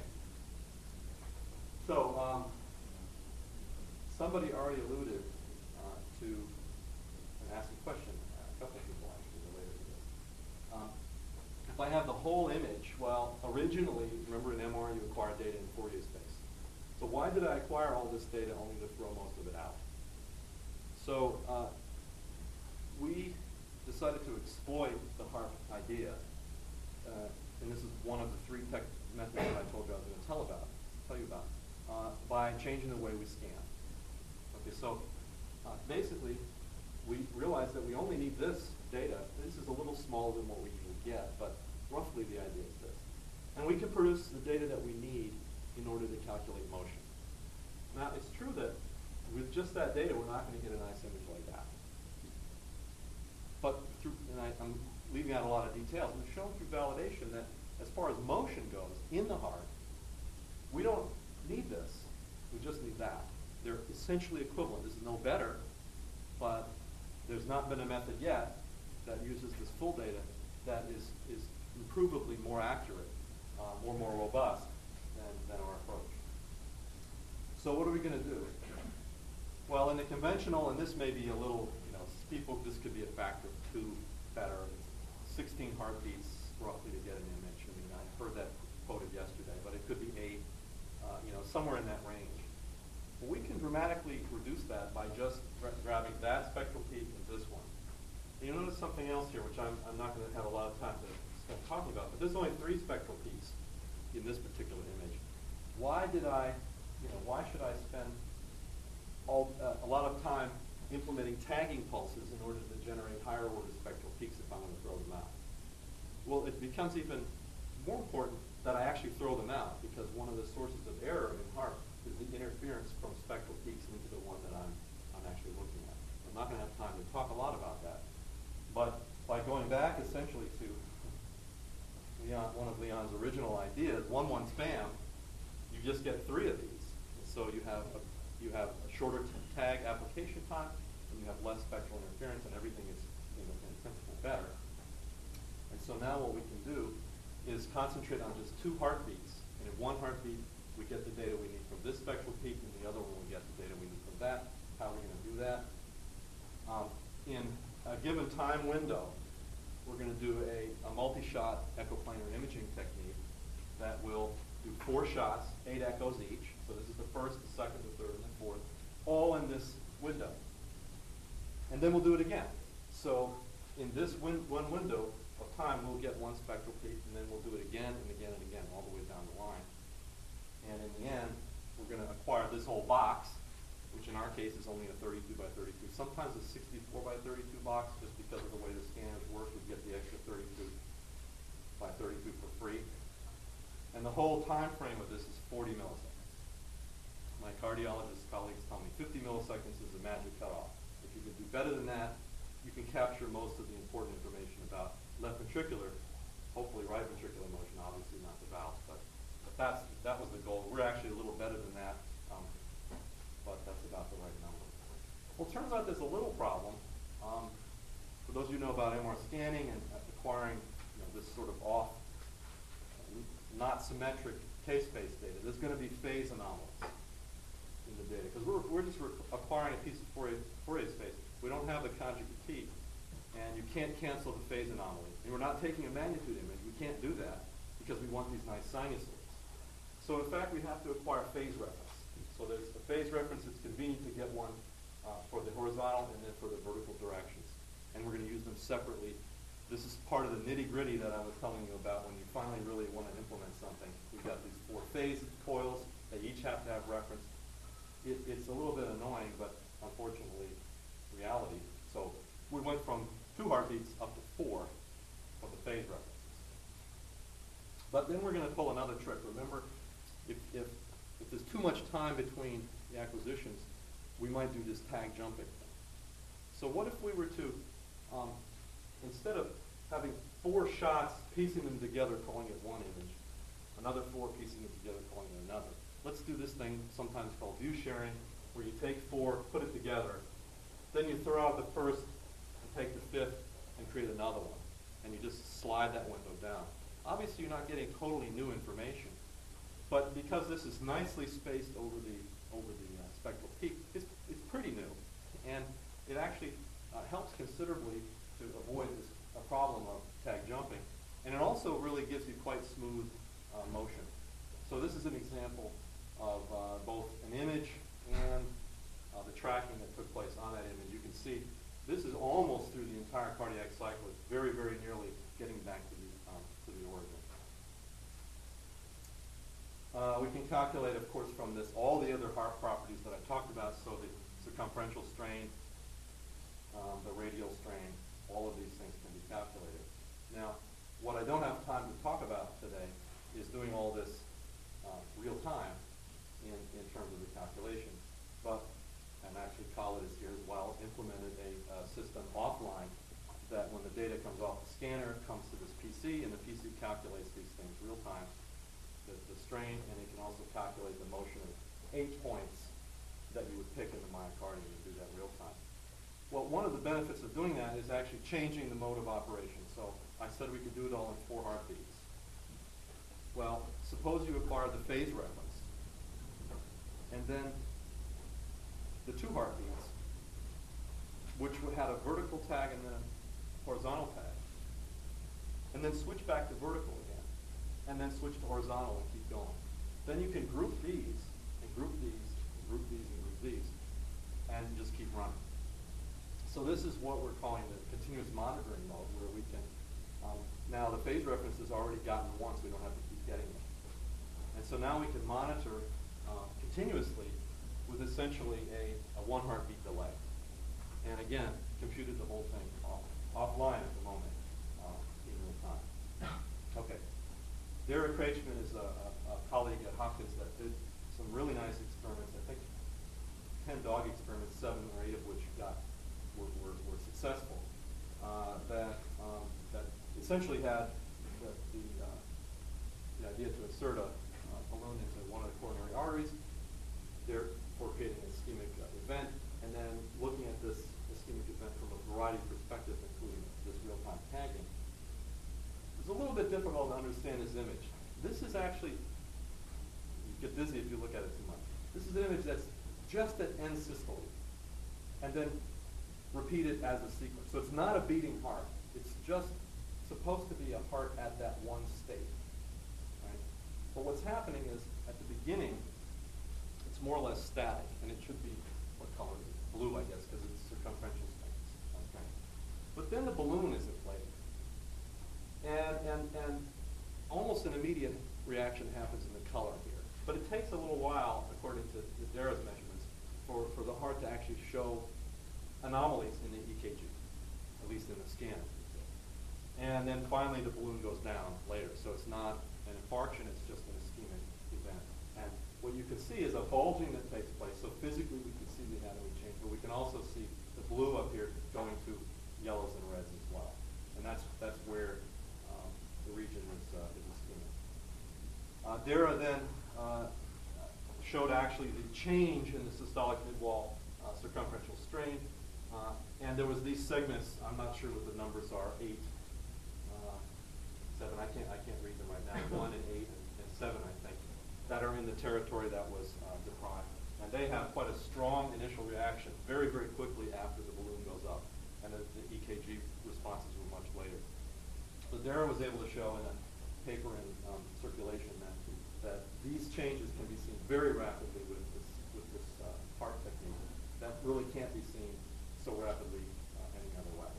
So, um, somebody already alluded uh, to and asked a question, a couple of people actually related to this. Um, if I have the whole image, well, originally, remember in M R you acquire data in Fourier space. So why did I acquire all this data only to throw most of it out? So uh, we decided to exploit the HARP idea, uh, and this is one of the three tech methods that I told you I was going to tell about, tell you about, uh, by changing the way we scan. Okay, so uh, basically, we realized that we only need this data. This is a little smaller than what we usually get, but roughly the idea is this. And we can produce the data that we need in order to calculate motion. Now, it's true that with just that data, we're not going to get a nice image like that. But through, and I, I'm leaving out a lot of details, we've shown through validation that as far as motion goes in the heart, we don't need this. We just need that. They're essentially equivalent. This is no better, but there's not been a method yet that uses this full data that is, is improvably more accurate um, or more robust than, than our approach. So what are we going to do? Well, in the conventional, and this may be a little, you know, people, this could be a factor of two better. sixteen heartbeats roughly to get an image. I mean, I heard that quoted yesterday, but it could be eight, uh, you know, somewhere in that range. Well, we can dramatically reduce that by just grabbing that spectral peak and this one. And you'll notice something else here, which I'm, I'm not going to have a lot of time to spend talking about, but there's only three spectral peaks in this particular image. Why did I, you know, why should I spend all, uh, a lot of time implementing tagging pulses in order to generate higher order spectral peaks if I'm going to throw them out? Well, it becomes even more important that I actually throw them out, because one of the sources of error in HARP is the interference from spectral peaks into the one that I'm, I'm actually looking at. I'm not going to have time to talk a lot about that. But by going back essentially to Leon, one of Leon's original ideas, one one spam, you just get three of these. And so you have a, you have a shorter tag application time, and you have less spectral interference, and everything is in, in principle better. And so now what we can do is concentrate on just two heartbeats. And in one heartbeat, we get the data we need from this spectral peak, and the other one we get the data we need from that. How are we going to do that? Um, in a given time window, we're going to do a, a multi-shot echoplanar imaging technique that will do four shots, eight echoes each. So this is the first, the second, the third, and the fourth, all in this window. And then we'll do it again. So in this win one window of time, we'll get one spectral peak, and then we'll do it again and again and again, all the way down the line. And in the end, we're going to acquire this whole box, which in our case is only a thirty-two by thirty-two. Sometimes a sixty-four by thirty-two box, just because of the way the scanners work, we get the extra thirty-two by thirty-two for free. And the whole time frame of this is forty milliseconds. My cardiologist colleagues tell me fifty milliseconds is the magic cutoff. If you can do better than that, you can capture most of the important information about left ventricular, hopefully right ventricular motion, obviously not the valves, but, but that's, that was the goal. We're actually a little better than that, um, but that's about the right number. Well, it turns out there's a little problem. Um, for those of you who know about M R scanning and uh, acquiring, you know, this sort of off, not symmetric K-space data, there's going to be phase anomalies in the data, because we're, we're just re acquiring a piece of Fourier, Fourier space. We don't have the conjugate peak, and you can't cancel the phase anomaly. And we're not taking a magnitude image. We can't do that because we want these nice sinusoids. So in fact, we have to acquire phase reference. So there's a phase reference. It's convenient to get one uh, for the horizontal and then for the vertical directions. And we're going to use them separately. This is part of the nitty-gritty that I was telling you about when you finally really want to implement something. We've got these four phase coils. They each have to have reference. It, it's a little bit annoying, but unfortunately, reality. So we went from two heartbeats up to four of the phase references. But then we're going to pull another trick. Remember, if, if, if there's too much time between the acquisitions, we might do this tag jumping thing. So what if we were to, um, instead of having four shots, piecing them together, calling it one image, another four, piecing them together, calling it another. Let's do this thing sometimes called view sharing, where you take four, put it together, then you throw out the first and take the fifth and create another one. And you just slide that window down. Obviously, you're not getting totally new information, but because this is nicely spaced over the over the uh, spectral peak, it's, it's pretty new, and it actually uh, helps considerably to avoid this a problem of tag jumping, and it also really gives you quite smooth uh, motion. So this is an example of uh, both an image and uh, the tracking that took place on that image. You can see this is almost through the entire cardiac cycle. It's very, very nearly getting back to the um, to the origin. Uh, we can calculate, of course, from this all the other heart properties that I talked about. So the circumferential strain, um, the radial strain, all of these things can be calculated. Now, what I don't have time to talk about today is doing all this uh, real time in, in terms of the calculation. But, and actually Khalid is here as well, implemented a uh, system offline that when the data comes off the scanner, comes to this P C, and the P C calculates these things real time, the, the strain, and it can also calculate the motion of eight points that you would pick in the myocardium and do that real time. Well, one of the benefits of doing that is actually changing the mode of operation. So I said we could do it all in four heartbeats. Well, suppose you acquire the phase reference, and then the two heartbeats, which would have a vertical tag and then a horizontal tag, and then switch back to vertical again, and then switch to horizontal and keep going. Then you can group these, and group these, and group these, and group these, and just keep running. So this is what we're calling the continuous monitoring mode, where we can, um, now the phase reference has already gotten once, we don't have to keep getting it. And so now we can monitor uh, continuously with essentially a, a one heartbeat delay. And again, computed the whole thing off, offline at the moment, uh, in real time. Okay. Derek Kreitzman is a, a, a colleague at Hopkins that did some really nice experiments. I think ten dog experiments, seven or eight of which got were, were, were successful. Uh, that um, that essentially had the the, uh, the idea to insert a uh, balloon into one of the coronary arteries, therefore creating an ischemic uh, event, and then looking at this ischemic event from a variety of perspectives, including this real-time tagging. It's a little bit difficult to understand this image. This is actually, you get dizzy if you look at it too much. This is an image that's just at end systole, and then repeated as a sequence. So it's not a beating heart. It's just supposed to be a heart at that one state. Right? But what's happening is, at the beginning, it's more or less static, and it should be, what color is it? Blue, I guess, because it's circumferential strength. Okay. But then the balloon is inflated. And, and, and almost an immediate reaction happens in the color here. But it takes a little while, according to Dara's measurements, for, for the heart to actually show anomalies in the E K G, at least in the scan. And then finally the balloon goes down later. So it's not an infarction, it's just an ischemic event. And what you can see is a bulging that takes place. So physically we can see the anatomy change, but we can also see the blue up here going to yellows and reds as well. And that's, that's where um, the region is, uh, is ischemic. Uh, Dara then uh, showed actually the change in the systolic midwall uh, circumferential strain. Uh, and there was these segments, I'm not sure what the numbers are, eight, uh, seven, I can't, I can't read them right now, one and eight and, and seven, I think, that are in the territory that was uh, deprived. And they have quite a strong initial reaction very, very quickly after the balloon goes up. And the, the E K G responses were much later. So Dara was able to show in a paper in um, circulation that, that these changes can be seen very rapidly with this, with this uh, HARP technique. That really can't be seen so rapidly uh, any other way.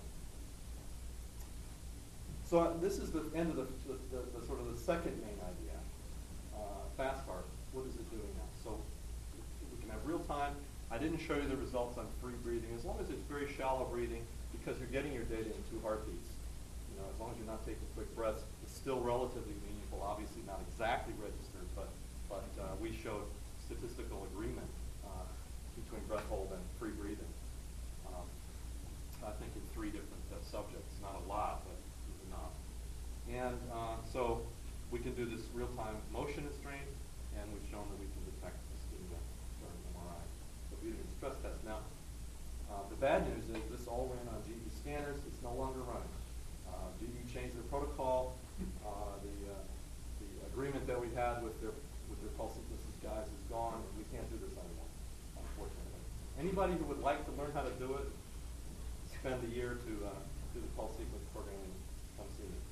So uh, this is the end of the, the, the, the sort of the second main idea. Uh, fast HARP, what is it doing now? So we can have real time. I didn't show you the results on free breathing. As long as it's very shallow breathing, because you're getting your data in two heartbeats. You know, as long as you're not taking quick breaths, it's still relatively meaningful. Obviously not exactly registered, but, but uh, we showed statistical agreement uh, between breath hold and free breathing. Um, I think in three different uh, subjects, not a lot, but enough. And uh, so we can do this real-time motion and strain, and we've shown that we can detect ischemia during M R I. So breathing and stress test. Now, uh, the bad news is this all ran on G E scanners. It's no longer running. Uh, G E changed their protocol. Uh, the, uh, the agreement that we had with their with their pulse synthesis guys is gone, and we can't do this anymore, unfortunately. Anybody who would like to learn how to do it, spend a year to uh, do the pulse sequence programming, come see me.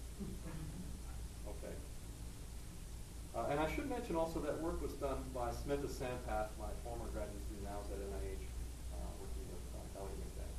Okay. Uh, and I should mention also that work was done by Smith of Sampath, my former graduate student, now is at N I H, uh, working with uh, Ellie McDay.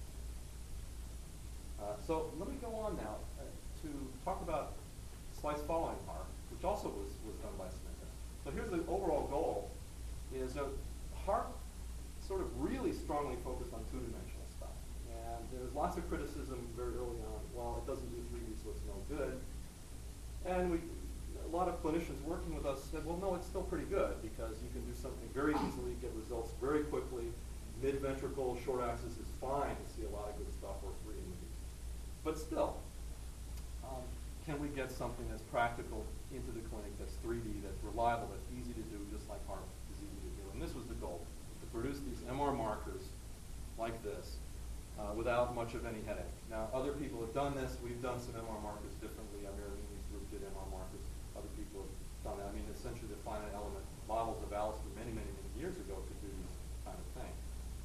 Uh, so let me go on now uh, to talk about slice following HARP, which also was, was done by Smith. So here's the overall goal, is uh, HARP sort of really strongly focused on two-dimensional stuff. And there was lots of criticism very early on, well, it doesn't do three D, so it's no good. And we, a lot of clinicians working with us said, well, no, it's still pretty good, because you can do something very easily, get results very quickly. Mid-ventricle, short axis is fine to see a lot of good stuff or three D movies. But still, um, can we get something that's practical into the clinic, that's three D, that's reliable, that's easy to do, just like HARP is easy to do? And this was the goal, to produce these M R markers like this uh, without much of any headache. Now, other people have done this. We've done some M R markers differently. Amir Amini's group did M R markers. Other people have done that. I mean, essentially the finite element models of Alistair many, many, many years ago could do this kind of thing.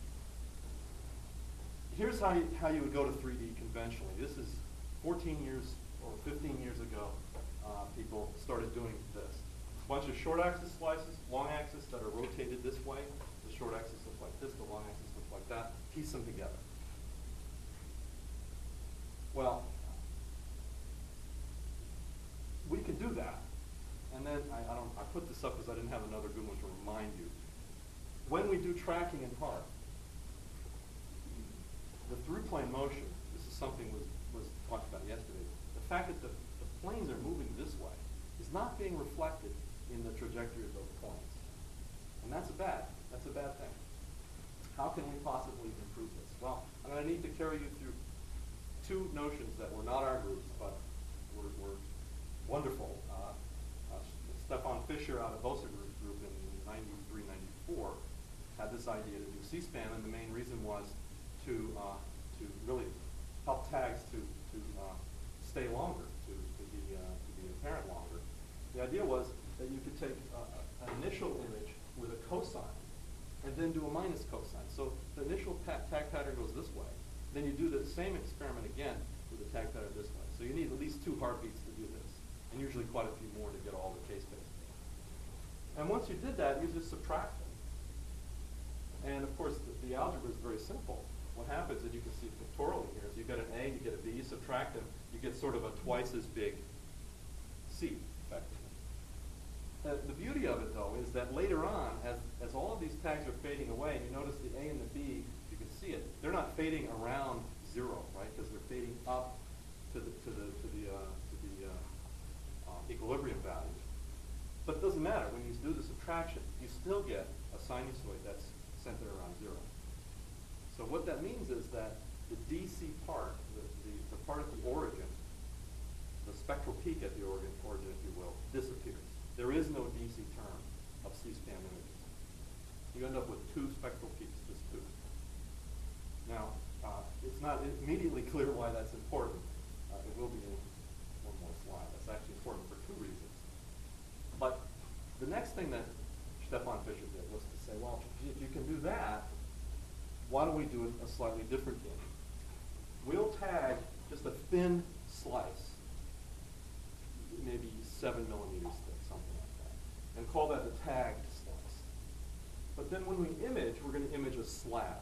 Here's how you, how you would go to three D conventionally. This is fourteen years or fifteen years ago, uh, people started doing this. A bunch of short axis slices, long axis that are rotated this way. The short axis looks like this, the long axis looks like that. Piece them together. Well, we can do that. And then I, I don't I put this up because I didn't have another good one to remind you. When we do tracking in HARP, the through plane motion, this is something was, was talked about yesterday. The fact that the, the planes are moving this way is not being reflected in the trajectory of those planes. And that's a bad, that's a bad thing. How can we possibly improve this? Well, I'm going to need to carry you through two notions that were not our groups, but were, were wonderful. Uh, uh, Stefan Fischer out of Bosa Group's group in ninety-three, ninety-four had this idea to do C-SPAN, and the main reason was to uh, to really help tags to to uh, stay longer, to to be uh, to be apparent longer. The idea was that you could take uh, an initial image with a cosine, and then do a minus cosine. So the initial tag pattern goes this way. Then you do the same experiment again with the tag pattern this way. So you need at least two heartbeats to do this, and usually quite a few more to get all the case space. And once you did that, you just subtract them. And of course, the, the algebra is very simple. What happens, and you can see it pictorially here, is you get an A, you get a B, you subtract them, you get sort of a twice as big C, effectively. Uh, the beauty of it, though, is that later on, as, as all of these tags are fading away, and you notice the A and the B, you can see it, they're not fading around zero, right? Because they're fading up to the, to the, to the, uh, to the uh, uh, equilibrium values. But it doesn't matter. When you do the subtraction, you still get a sinusoid that's centered around zero. So what that means is that the D C part, the, the, the part at the origin, the spectral peak at the origin, origin, if you will, disappears. There is no D C term of C-SPAN images. You end up with two spectral peaks, just two. Now, uh, it's not immediately clear why that's important. Uh, it will be in one more slide. That's actually important for two reasons. But the next thing that Stefan Fischer did was to say, well, if you can do that, why don't we do it a slightly different game? We'll tag just a thin slice, maybe seven millimeters thick, something like that, and call that the tagged slice. But then when we image, we're going to image a slab,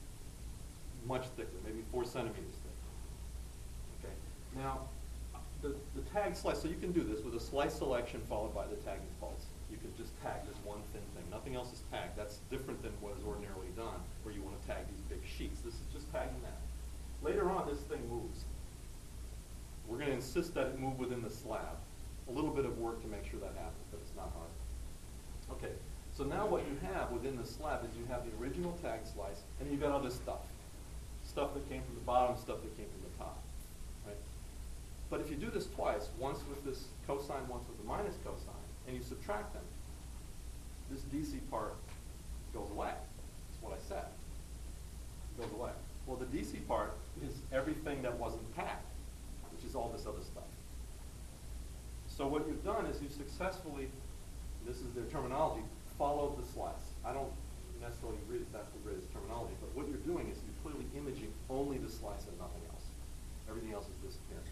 much thicker, maybe four centimeters thick. Okay. Now, the, the tag slice, so you can do this with a slice selection followed by the tagging pulse. You can just tag this one thin thing. Nothing else is tagged. That's different than what is ordinarily done, where you want to tag these big sheets. This is just tagging that. Later on, this thing moves. We're going to insist that it move within the slab. A little bit of work to make sure that happens, but it's not hard. Okay, so now what you have within the slab is you have the original tag slice, and you've got other stuff. Stuff that came from the bottom, stuff that came from the top. Right? But if you do this twice, once with this cosine, once with the minus cosine, and you subtract them, this D C part goes away. That's what I said. It goes away. Well, the D C part is everything that wasn't tagged, which is all this other stuff. So what you've done is you've successfully, this is their terminology, followed the slice. I don't necessarily agree that that's the greatest terminology, but what you're doing is you're clearly imaging only the slice and nothing else. Everything else is disappearing.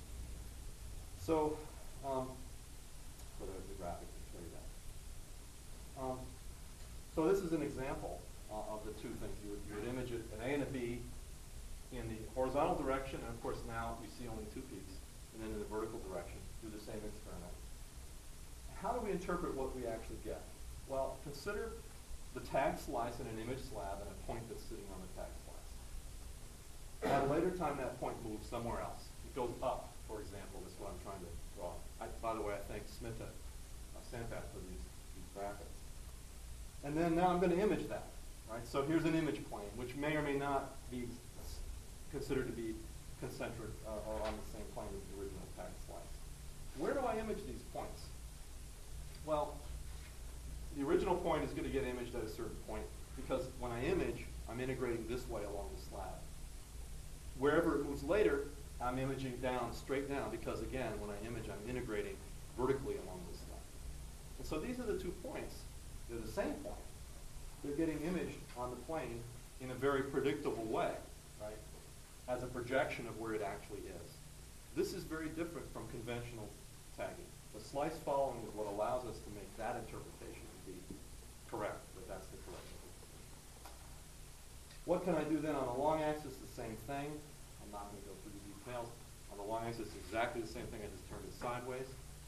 So, um, so there's the graphic to show you that. Um, so this is an example uh, of the two things. You would, you would image it, an A and a B in the horizontal direction, and of course now you see only two peaks, and then in the vertical direction, do the same experiment. How do we interpret what we actually get? Well, consider the tag slice in an image slab and a point that's sitting on the tag slice. At a later time, that point moves somewhere else. It goes up, for example. This is what I'm trying to draw. I, by the way, I thank Smita uh, Sampath for these, these graphics. And then now I'm going to image that. Right? So here's an image plane, which may or may not be considered to be concentric uh, or on the same plane as the original tag slice. Where do I image these points? Well, the original point is going to get imaged at a certain point because when I image, I'm integrating this way along the slab. Wherever it moves later, I'm imaging down, straight down, because again, when I image, I'm integrating vertically along the slab. And so these are the two points. They're the same point. They're getting imaged on the plane in a very predictable way, right, as a projection of where it actually is. This is very different from conventional tagging. The slice following is what allows us to make that interpretation to be correct, that that's the correct one. What can I do then on the long axis? The same thing. I'm not going to go through the details. On the long axis, exactly the same thing. I just turned it sideways.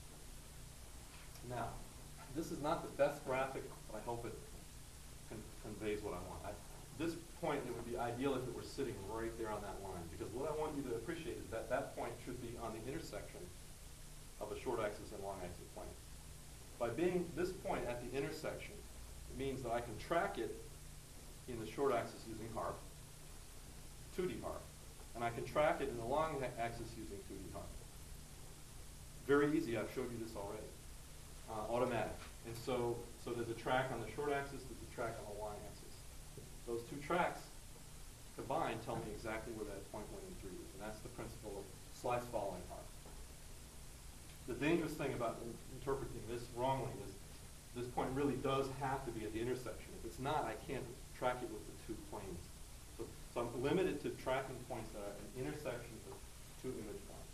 Now, this is not the best graphic, but I hope it con conveys what I want. I, this point, it would be ideal if it were sitting right there on that line, because what I want you to appreciate is that that point should be on the intersection of a short axis and long axis plane. By being this point at the intersection, it means that I can track it in the short axis using HARP, two D HARP, and I can track it in the long axis using two D HARP. Very easy, I've showed you this already. Uh, automatic. And so, so there's a track on the short axis, there's a track on the long axis. Those two tracks combined tell me exactly where that point went in three D, and that's the principle of slice following HARP. The dangerous thing about in interpreting this wrongly is this point really does have to be at the intersection. If it's not, I can't track it with the two planes. So, so I'm limited to tracking points that are at intersections of two image points.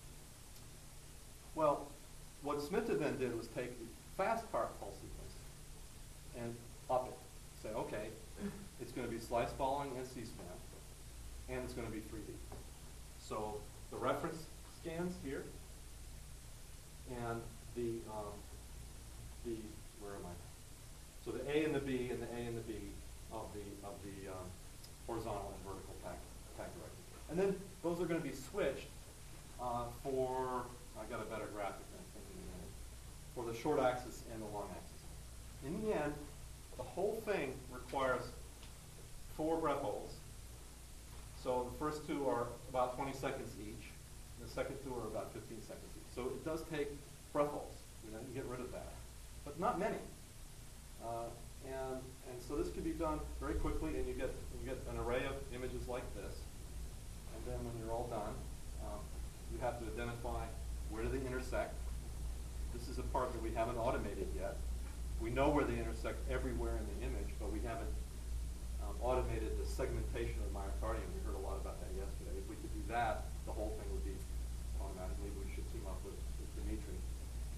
Well, what Smita then did was take the fast part pulse sequence and up it. Say, okay, it's going to be slice following and C-span, and it's going to be three D. So the reference scans here, and the, um, the, where am I? So the A and the B and the A and the B of the, of the um, horizontal and vertical tag, tag direction. And then those are going to be switched uh, for, I got a better graphic than I'm thinking in a minute, for the short axis and the long axis. In the end, the whole thing requires four breath holds. So the first two are about twenty seconds each. The second two are about fifteen seconds each. So it does take breath holds. You know, you get rid of that, but not many. Uh, and and so this can be done very quickly, and you get you get an array of images like this. And then when you're all done, um, you have to identify where do they intersect. This is a part that we haven't automated yet. We know where they intersect everywhere in the image, but we haven't um, automated the segmentation of myocardium. We heard a lot about that yesterday. If we could do that, the whole thing would be automatic. Maybe we should team up with, with Dimitri.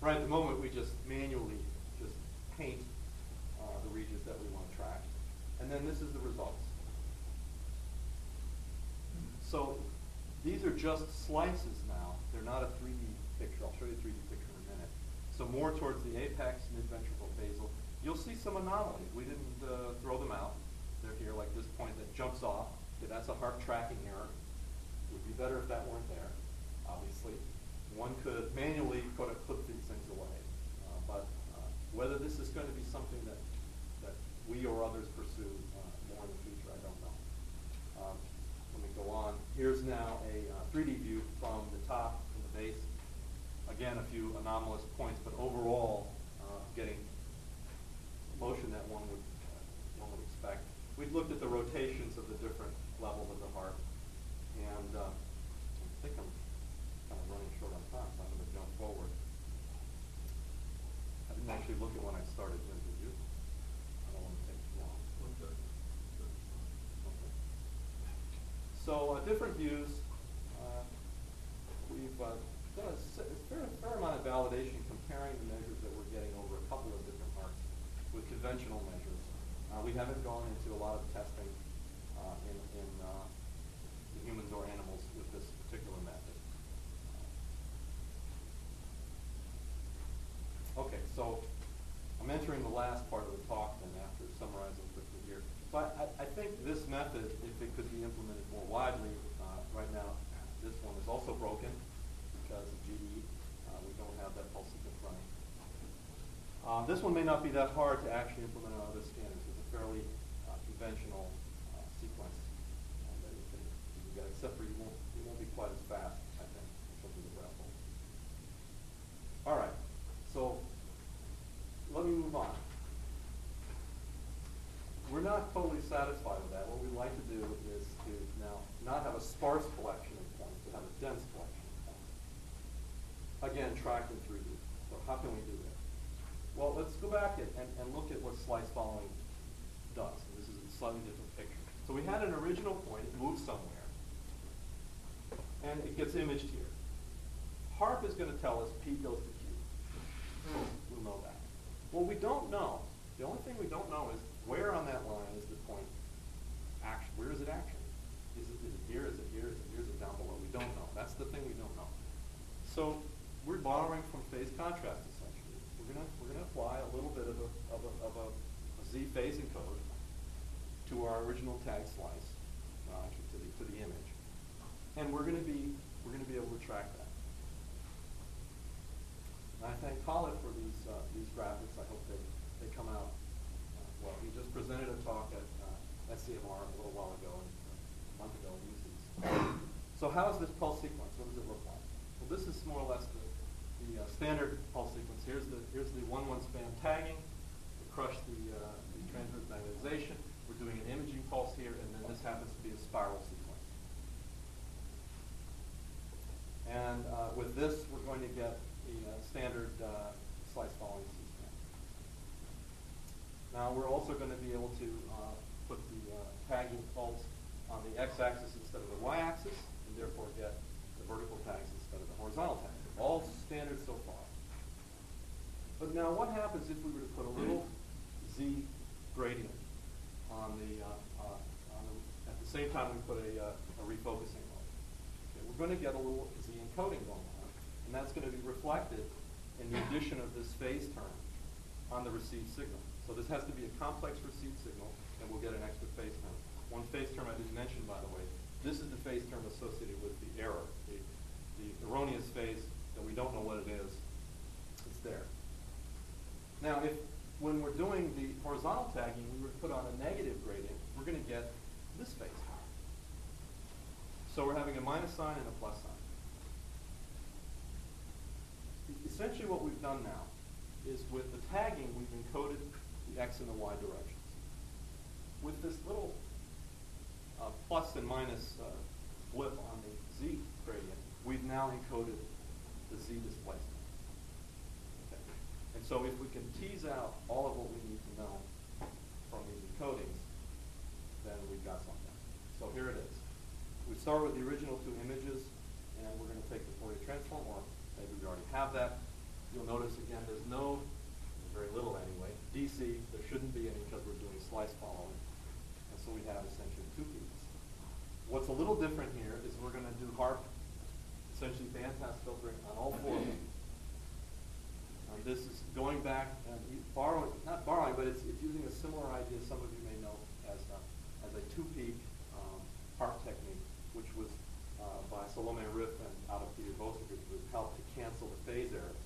Right at the moment, we just manually just paint uh, the regions that we want to track. And then this is the results. So these are just slices now. They're not a three D picture. I'll show you a three D picture in a minute. So more towards the apex, mid-ventricle, basal. You'll see some anomalies. We didn't uh, throw them out. They're here, like this point that jumps off. Okay, that's a heart tracking error. It would be better if that weren't there, obviously. One could manually put a, clip these things away. Uh, but uh, whether this is going to be something that, that we or others pursue uh, more in the future, I don't know. Um, let me go on. Here's now a uh, three D view from the top, from the base. Again, a few anomalous points, but overall, uh, getting motion that one would, uh, one would expect. We've looked at the rotations of the different levels of the heart, and uh, I think I'm kind of running short on time, so I'm going to jump forward. I didn't actually look at when I started, Jim, did you? I don't want to take too long. Okay. Okay. So uh, different views. Uh, we've uh, done a, s- a fair, fair amount of validation comparing the measures that we're getting over a couple of different hearts with conventional measures. Uh, we haven't gone into a lot of testing uh, in, in, uh, in humans or animals with this particular method. Okay, so I'm entering the last part of the talk then after summarizing quickly here. So I, I, I think this method, if it could be implemented more widely, uh, right now this one is also broken because of G D E. Uh, we don't have that pulse sequence running. Uh, this one may not be that hard to actually implement on other scanners. It's a fairly uh, conventional uh, sequence uh, that you can, you can get, except for you won't, you won't be quite as fast, I think, in terms of the grapple. All right, so let me move on. We're not totally satisfied with that. What we'd like to do is to now not have a sparse collection of points, but have a dense collection of points. Again, tracked in three D. So how can we do that? Well, let's go back and, and, and look at what slice following does. And this is a slightly different picture. So we had an original point, it moves somewhere, and it gets imaged here. HARP is going to tell us P goes to Q. We'll know that. What we don't know, the only thing we don't know is where on that line is the point action? Where is it actually? Is it, is it here? Is it here? Is it here? Is it down below? We don't know. That's the thing we don't know. So we're borrowing from phase contrast essentially. We're gonna we're gonna apply a little bit of a of a, of a, a Z phase encode to our original tag slice, uh, actually to the to the image, and we're gonna be we're gonna be able to track that. And I thank Colin for these uh, these graphics. I hope they they come out uh, well. He just presented a talk at uh, S C M R a little while ago, and a month ago, we used these. So how is this pulse sequence? What does it look like? Well, this is more or less the the uh, standard pulse sequence. Here's the here's the one one span tagging. We crush the, uh, the transverse magnetization. We're doing an imaging pulse here, and then this happens to be a spiral sequence. And uh, with this, we're going to get the uh, standard uh, slice following C-span. Now we're also going to be able to uh, put the uh, tagging pulse on the x-axis instead of the y-axis, and therefore get the vertical tags instead of the horizontal tags. All standard so far. But now what happens if we were to put a little Z gradient on the, uh, uh, on the at the same time we put a, uh, a refocusing mode? Okay, we're going to get a little Z encoding going on, and that's going to be reflected in the addition of this phase term on the received signal. So this has to be a complex received signal, and we'll get an extra phase term. One phase term I didn't mention, by the way, this is the phase term associated with the error, the, the erroneous phase that we don't know what it is. It's there. Now, if when we're doing the horizontal tagging, we were to put on a negative gradient, we're going to get this phase term. So we're having a minus sign and a plus sign. Essentially what we've done now is with the tagging, we've encoded the x and the y directions. With this little uh, plus and minus uh, blip on the z gradient, we've now encoded the z displacement. Okay. And so if we can tease out all of what we need to know from these encodings, then we've got something. So here it is. We start with the original two images, and we're going to take the Fourier transform, or maybe we already have that. You'll notice splice following. And so we have essentially two peaks. What's a little different here is we're going to do HARP, essentially bandpass filtering on all four of them. Um, this is going back and borrowing, not borrowing, but it's, it's using a similar idea some of you may know as a, as a two-peak um, HARP technique, which was uh, by Salome Riff and out of Peter Boesiger to help to cancel the phase error.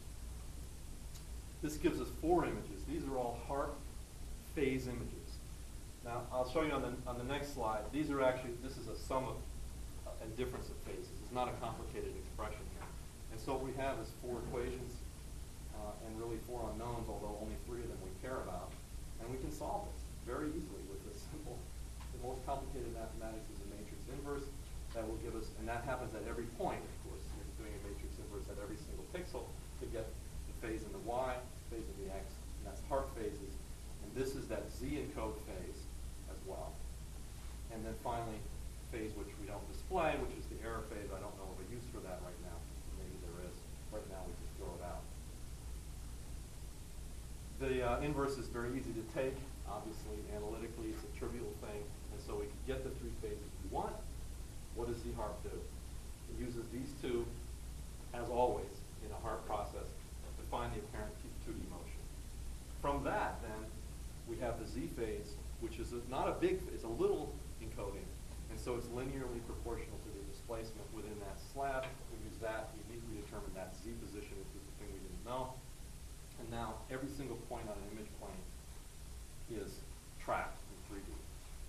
This gives us four images. These are all HARP phase images. Now, I'll show you on the, on the next slide. These are actually, this is a sum of uh, and difference of phases. It's not a complicated expression here. And so what we have is four equations uh, and really four unknowns, although only three of them we care about. And we can solve this very easily with this simple. The most complicated mathematics is a matrix inverse. That will give us, and that happens at every point, of course. You're doing a matrix inverse at every single pixel to get the phase in the Y, phase in the X, and that's HARP phases. And this is that Z encode phase as well. And then finally, phase which we don't display, which is the error phase. I don't know of a use for that right now. Maybe there is. Right now we just throw it out. The uh, inverse is very easy to take. Obviously, analytically, it's a trivial thing. And so we can get the three phases we want. What does Z HARP do? It uses these two, as always, in a HARP process to find the apparent two D motion. From that, then, we have the Z phase, which is a, not a big, it's a little encoding, and so it's linearly proportional to the displacement within that slab. We use that, we immediately determine that Z position, which is the thing we didn't know. And now, every single point on an image plane is tracked in three D.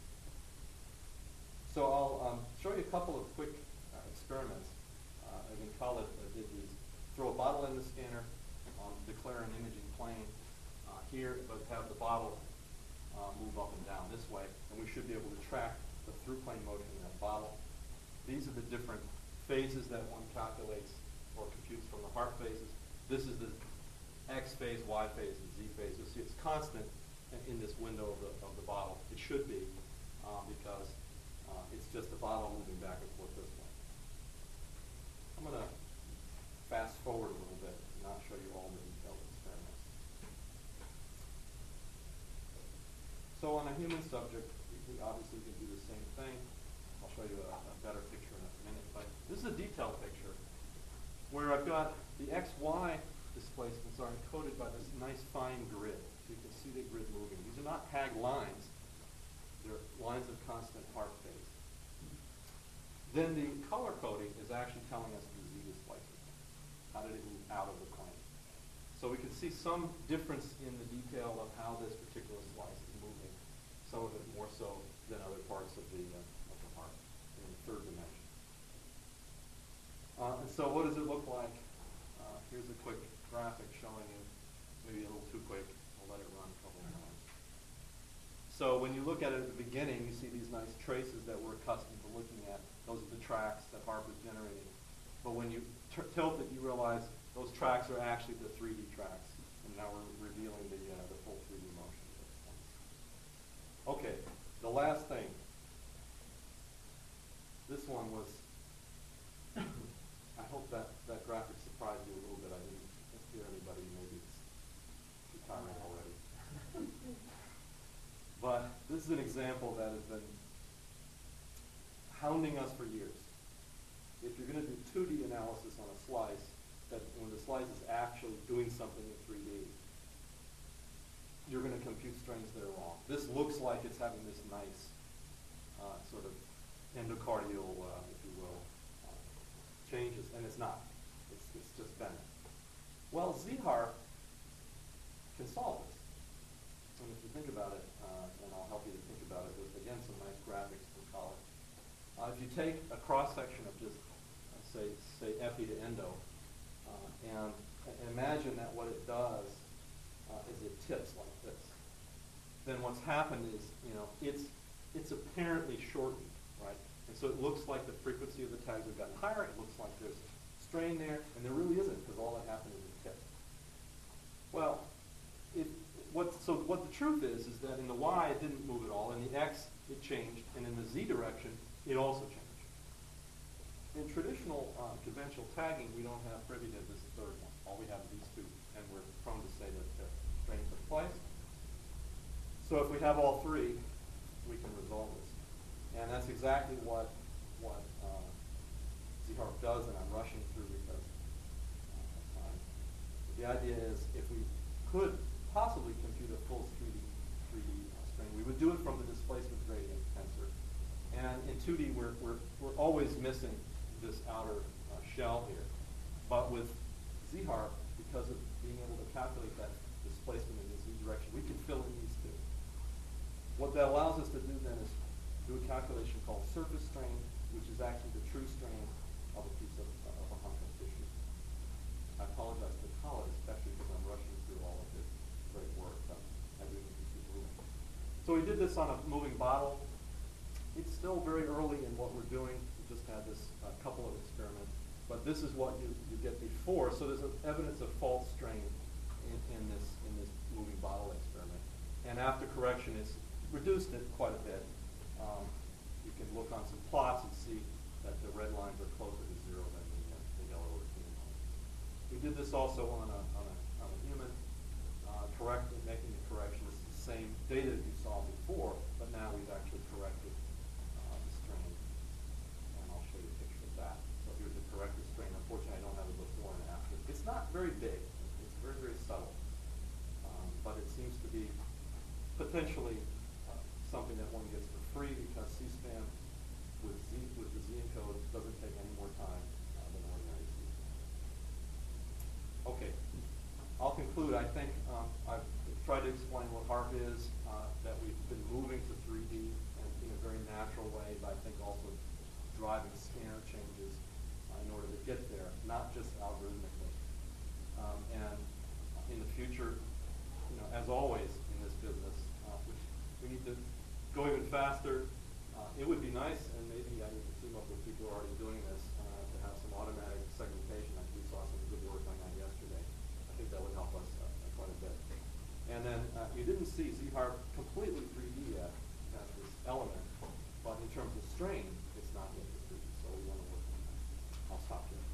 So I'll um, show you a couple of quick uh, experiments. Uh, I think Khaled uh, did these. Throw a bottle in the scanner, um, declare an imaging plane uh, here, but have the bottle uh, move up and down this way, and we should be able to track the through plane motion in that bottle. These are the different phases that one calculates or computes from the HARP phases. This is the X phase, Y phase, and Z phase. You'll see it's constant in this window of the, of the bottle. It should be, uh, because Uh, it's just the bottle moving back and forth this way. I'm going to fast forward a little bit and not show you all the detailed experiments. So on a human subject, we, we obviously can do the same thing. I'll show you a, a better picture in a minute. But this is a detailed picture where I've got the X Y displacements are encoded by this nice fine grid. So you can see the grid moving. These are not tagged lines. They're lines of constant HARP phase. Then the color coding is actually telling us the Z displacement. How did it move out of the plane? So we can see some difference in the detail of how this particular slice is moving. Some of it more so than other parts of the, uh, of the HARP in the third dimension. Uh, and so what does it look like? Uh, here's a quick graphic showing you, maybe a little too quick. I'll let it run a couple of times. So when you look at it at the beginning, you see these nice traces that we're accustomed to looking at. Those are the tracks that HARP is generating. But when you t tilt it, you realize those tracks are actually the three D tracks. And now we're revealing the, uh, the full three D motion. Okay, the last thing. This one was, I hope that, that graphic surprised you a little bit. I didn't hear anybody, maybe it's too tiring already. But this is an example that has been hounding us for years. If you're going to do two D analysis on a slice, that when the slice is actually doing something in three D, you're going to compute strains that are wrong. This looks like it's having this nice uh, sort of endocardial, uh, if you will, uh, changes, and it's not. It's, it's just bent. Well, Z HARP can solve this. And if you think about it, uh, and I'll help you to think about it with, again, some nice graphics from college. Uh, if you take a cross-section of just, uh, say, say epi to endo, uh, and imagine that what it does uh, is it tips like this. Then what's happened is, you know, it's, it's apparently shortened, right? And so it looks like the frequency of the tags have gotten higher. It looks like there's strain there, and there really isn't, because all that happened is it tipped. Well, it, what, so what the truth is, is that in the Y, it didn't move at all. In the X, it changed. And in the Z direction, it also changed. In traditional uh, conventional tagging, we don't have privy to this third one. All we have are these two. And we're prone to say that the strain took place. So if we have all three, we can resolve this. And that's exactly what, what uh, Z-HARP does, and I'm rushing through because uh, of time. The idea is if we could possibly compute a full three D, three D uh, strain, we would do it from the displacement gradient tensor. And in two D, we're, we're, we're always missing this outer uh, shell here. But with Z-HARP, because of being able to calculate that displacement in the Z direction, we can fill in these two. What that allows us to do then is do a calculation called surface strain, which is actually the true strain of a piece of, uh, of a hunk of tissue. I apologize to the college, especially because I'm rushing through all of this great work. But I do need to keep moving. So we did this on a moving bottle. It's still very early in what we're doing. We just had this uh, couple of experiments. But this is what you, you get before. So there's a, evidence of false strain in, in, this, in this moving bottle experiment. And after correction, it's reduced it quite a bit. Um, you can look on some plots and see that the red lines are closer to zero than the, uh, the yellow or green lines. We did this also on a, on a, on a human, uh, correcting, making the correction. It's the same data that you saw before, but now we've actually corrected uh, the strain. And I'll show you a picture of that. So here's the corrected strain. Unfortunately, I don't have a before and after. It's not very big. It's very, very subtle. Um, but it seems to be potentially uh, something that one gets for free because C-SPAN with Z with the Z encode doesn't take any more time uh, than ordinary C-SPAN. Okay, I'll conclude. I think um, I've tried to explain what HARP is, uh, that we've been moving to three D and in a very natural way, but I think also driving scanner changes uh, in order to get there, not just algorithmically. Um, and in the future, you know, as always in this business, uh, which we need to go even faster. Uh, it would be nice, and maybe I need to team up with people who are already doing this, uh, to have some automatic segmentation. I think we saw some good work on that yesterday. I think that would help us uh, quite a bit. And then uh, you didn't see Z-HARP completely three D yet as this element, but in terms of strain, it's not yet three D, so we want to work on that. I'll stop here.